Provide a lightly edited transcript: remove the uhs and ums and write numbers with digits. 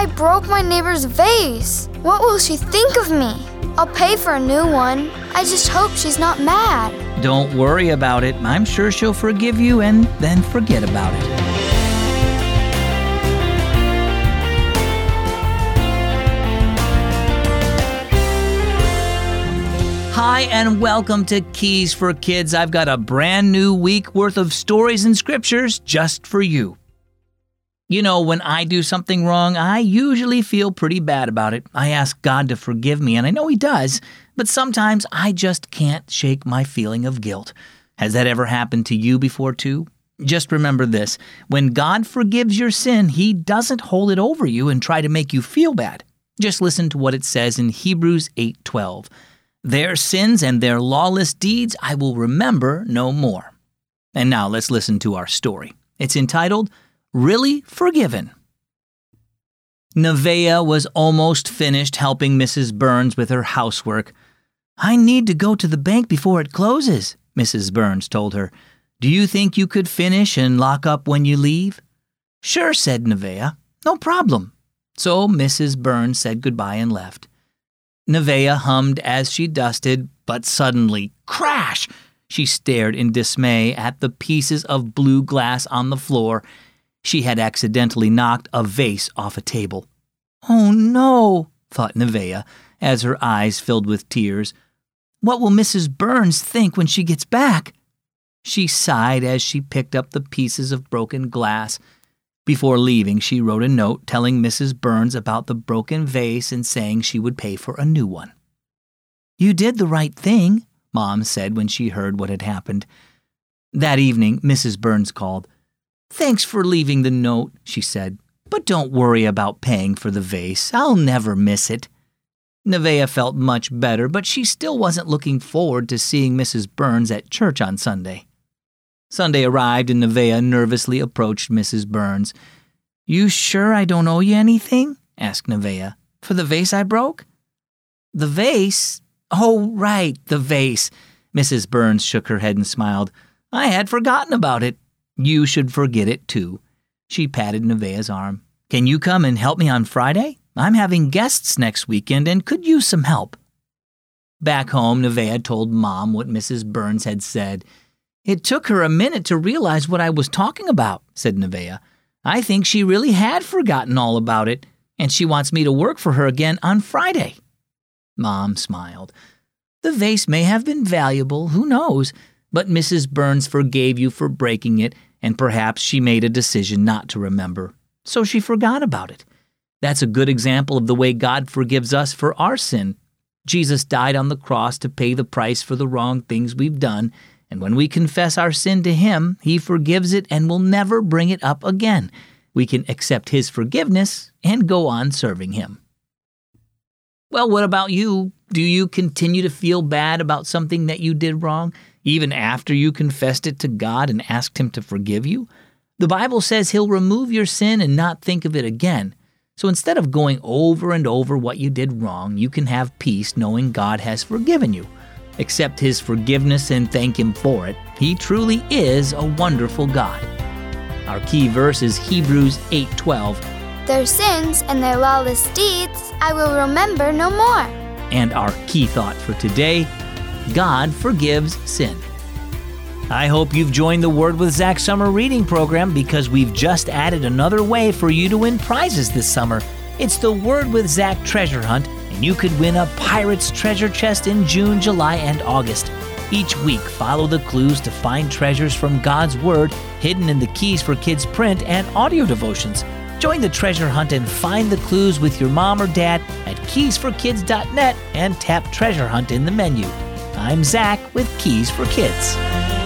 I broke my neighbor's vase. What will she think of me? I'll pay for a new one. I just hope she's not mad. Don't worry about it. I'm sure she'll forgive you and then forget about it. Hi, and welcome to Keys for Kids. I've got a brand new week worth of stories and scriptures just for you. You know, when I do something wrong, I usually feel pretty bad about it. I ask God to forgive me, and I know He does, but sometimes I just can't shake my feeling of guilt. Has that ever happened to you before, too? Just remember this. When God forgives your sin, He doesn't hold it over you and try to make you feel bad. Just listen to what it says in Hebrews 8:12. Their sins and their lawless deeds I will remember no more. And now let's listen to our story. It's entitled, Really Forgiven. Nevaeh was almost finished helping Mrs. Burns with her housework. I need to go to the bank before it closes, Mrs. Burns told her. Do you think you could finish and lock up when you leave? Sure, said Nevaeh. No problem. So Mrs. Burns said goodbye and left. Nevaeh hummed as she dusted, but suddenly, crash! She stared in dismay at the pieces of blue glass on the floor. She had accidentally knocked a vase off a table. Oh no, thought Nevaeh, as her eyes filled with tears. What will Mrs. Burns think when she gets back? She sighed as she picked up the pieces of broken glass. Before leaving, she wrote a note telling Mrs. Burns about the broken vase and saying she would pay for a new one. You did the right thing, Mom said when she heard what had happened. That evening, Mrs. Burns called. Thanks for leaving the note, she said, but don't worry about paying for the vase. I'll never miss it. Nevaeh felt much better, but she still wasn't looking forward to seeing Mrs. Burns at church on Sunday. Sunday arrived and Nevaeh nervously approached Mrs. Burns. You sure I don't owe you anything? Asked Nevaeh. For the vase I broke? The vase? Oh, right, the vase. Mrs. Burns shook her head and smiled. I had forgotten about it. You should forget it, too. She patted Nevaeh's arm. Can you come and help me on Friday? I'm having guests next weekend and could use some help. Back home, Nevaeh told Mom what Mrs. Burns had said. It took her a minute to realize what I was talking about, said Nevaeh. I think she really had forgotten all about it, and she wants me to work for her again on Friday. Mom smiled. The vase may have been valuable, who knows? But Mrs. Burns forgave you for breaking it, and perhaps she made a decision not to remember, so she forgot about it. That's a good example of the way God forgives us for our sin. Jesus died on the cross to pay the price for the wrong things we've done, and when we confess our sin to Him, He forgives it and will never bring it up again. We can accept His forgiveness and go on serving Him. Well, what about you? Do you continue to feel bad about something that you did wrong, even after you confessed it to God and asked Him to forgive you? The Bible says He'll remove your sin and not think of it again. So instead of going over and over what you did wrong, you can have peace knowing God has forgiven you. Accept His forgiveness and thank Him for it. He truly is a wonderful God. Our key verse is Hebrews 8:12. Their sins and their lawless deeds I will remember no more. And our key thought for today, God forgives sin. I hope you've joined the Word with Zach summer reading program because we've just added another way for you to win prizes this summer. It's the Word with Zach treasure hunt, and you could win a Pirate's treasure chest in June, July, and August. Each week, follow the clues to find treasures from God's Word hidden in the Keys for Kids print and audio devotions. Join the treasure hunt and find the clues with your mom or dad at keysforkids.net and tap Treasure Hunt in the menu. I'm Zach with Keys for Kids.